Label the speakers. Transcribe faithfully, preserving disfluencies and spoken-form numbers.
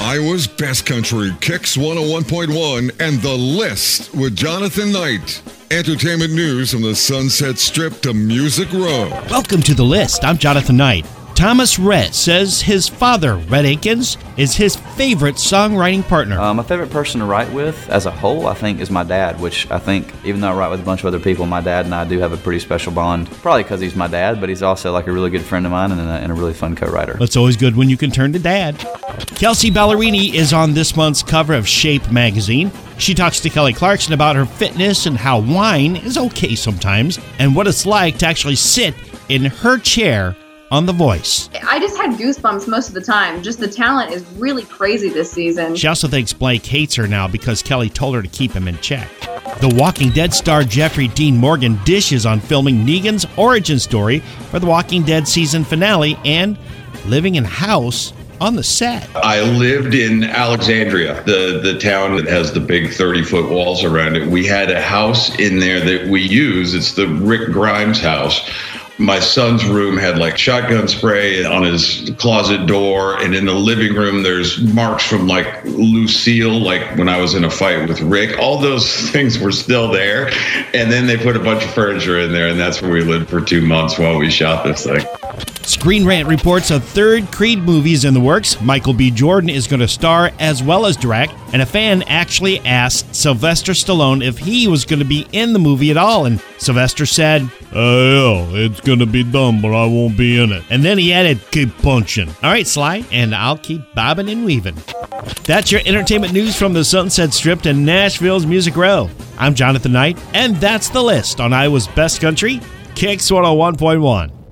Speaker 1: Iowa's Best Country, Kicks one oh one point one, and The List with Jonathan Knight. Entertainment news from the Sunset Strip to Music Row.
Speaker 2: Welcome to The List. I'm Jonathan Knight. Thomas Rhett says his father, Rhett Akins, is his favorite songwriting partner.
Speaker 3: Uh, my favorite person to write with as a whole, I think, is my dad, which I think, even though I write with a bunch of other people, my dad and I do have a pretty special bond. Probably because he's my dad, but he's also like a really good friend of mine and a, and a really fun co-writer.
Speaker 2: It's always good when you can turn to dad. Kelsey Ballerini is on this month's cover of Shape magazine. She talks to Kelly Clarkson about her fitness and how wine is okay sometimes, and what it's like to actually sit in her chair on The Voice.
Speaker 4: I just had goosebumps most of the time. Just the talent is really crazy this season.
Speaker 2: She also thinks Blake hates her now because Kelly told her to keep him in check. The Walking Dead star Jeffrey Dean Morgan dishes on filming Negan's origin story for The Walking Dead season finale and living in a house on the set.
Speaker 5: I lived in Alexandria, the, the town that has the big thirty-foot walls around it. We had a house in there that we use. It's the Rick Grimes house. My son's room had like shotgun spray on his closet door, and in the living room there's marks from like Lucille, like when I was in a fight with Rick. All those things were still there, and then they put a bunch of furniture in there, and that's where we lived for two months while we shot this thing.
Speaker 2: Screen Rant reports a third Creed movie is in the works. Michael B. Jordan is going to star as well as direct, and a fan actually asked Sylvester Stallone if he was going to be in the movie at all, and Sylvester said, "Oh, yeah, it's going to be done, but I won't be in it." And then he added, "Keep punching." All right, Sly, and I'll keep bobbing and weaving. That's your entertainment news from the Sunset Strip to Nashville's Music Row. I'm Jonathan Knight, and that's The List on Iowa's Best Country, Kicks one oh one point one.